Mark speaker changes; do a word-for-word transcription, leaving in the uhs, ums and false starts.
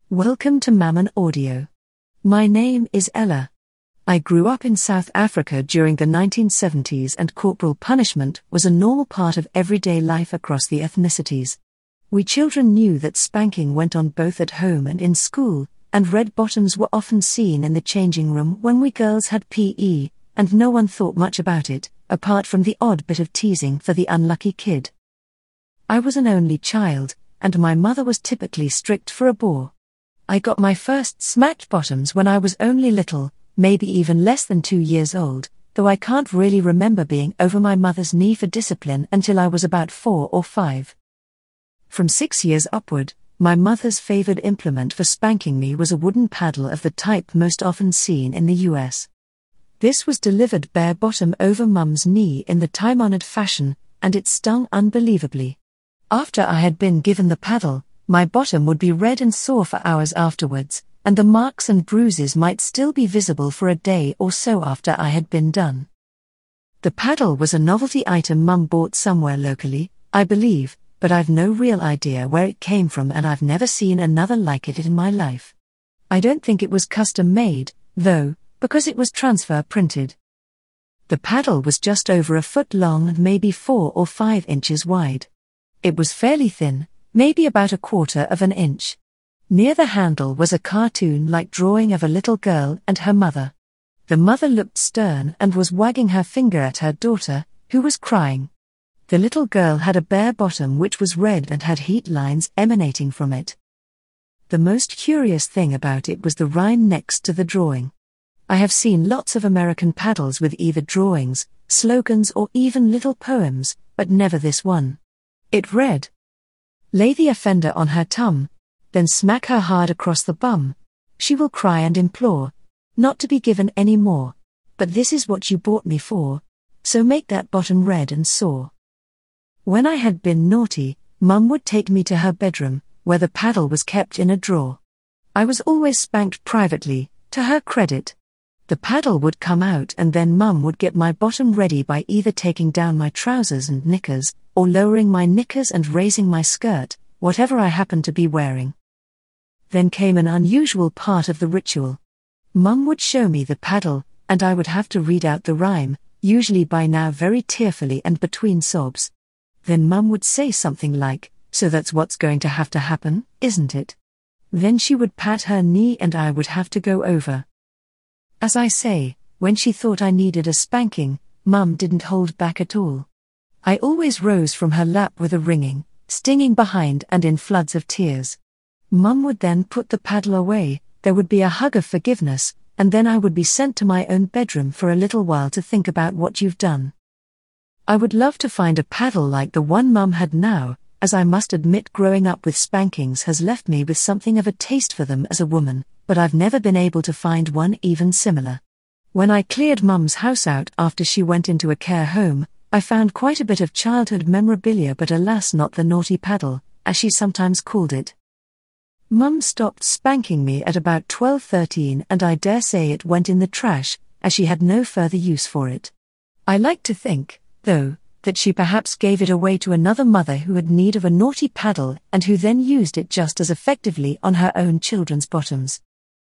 Speaker 1: Welcome to Mammon Audio. My name is Ella. I grew up in South Africa during the nineteen seventies, and corporal punishment was a normal part of everyday life across the ethnicities. We children knew that spanking went on both at home and in school, and red bottoms were often seen in the changing room when we girls had P E, and no one thought much about it, apart from the odd bit of teasing for the unlucky kid. I was an only child, and my mother was typically strict for a bore. I got my first smacked bottoms when I was only little, maybe even less than two years old, though I can't really remember being over my mother's knee for discipline until I was about four or five. From six years upward, my mother's favored implement for spanking me was a wooden paddle of the type most often seen in the U S. This was delivered bare bottom over Mum's knee in the time-honored fashion, and it stung unbelievably. After I had been given the paddle, my bottom would be red and sore for hours afterwards, and the marks and bruises might still be visible for a day or so after I had been done. The paddle was a novelty item Mum bought somewhere locally, I believe, but I've no real idea where it came from, and I've never seen another like it in my life. I don't think it was custom made, though, because it was transfer printed. The paddle was just over a foot long and maybe four or five inches wide. It was fairly thin, maybe about a quarter of an inch. Near the handle was a cartoon-like drawing of a little girl and her mother. The mother looked stern and was wagging her finger at her daughter, who was crying. The little girl had a bare bottom which was red and had heat lines emanating from it. The most curious thing about it was the rhyme next to the drawing. I have seen lots of American paddles with either drawings, slogans or even little poems, but never this one. It read, "Lay the offender on her tum, then smack her hard across the bum. She will cry and implore, not to be given any more. But this is what you bought me for, so make that bottom red and sore." When I had been naughty, Mum would take me to her bedroom, where the paddle was kept in a drawer. I was always spanked privately, to her credit. The paddle would come out, and then Mum would get my bottom ready by either taking down my trousers and knickers, or lowering my knickers and raising my skirt, whatever I happened to be wearing. Then came an unusual part of the ritual. Mum would show me the paddle, and I would have to read out the rhyme, usually by now very tearfully and between sobs. Then Mum would say something like, "So that's what's going to have to happen, isn't it?" Then she would pat her knee and I would have to go over. As I say, when she thought I needed a spanking, Mum didn't hold back at all. I always rose from her lap with a ringing, stinging behind and in floods of tears. Mum would then put the paddle away, there would be a hug of forgiveness, and then I would be sent to my own bedroom for a little while to think about what you've done. I would love to find a paddle like the one Mum had now, as I must admit growing up with spankings has left me with something of a taste for them as a woman, but I've never been able to find one even similar. When I cleared Mum's house out after she went into a care home, I found quite a bit of childhood memorabilia, but alas not the naughty paddle, as she sometimes called it. Mum stopped spanking me at about twelve thirteen, and I dare say it went in the trash, as she had no further use for it. I like to think, though, that she perhaps gave it away to another mother who had need of a naughty paddle and who then used it just as effectively on her own children's bottoms.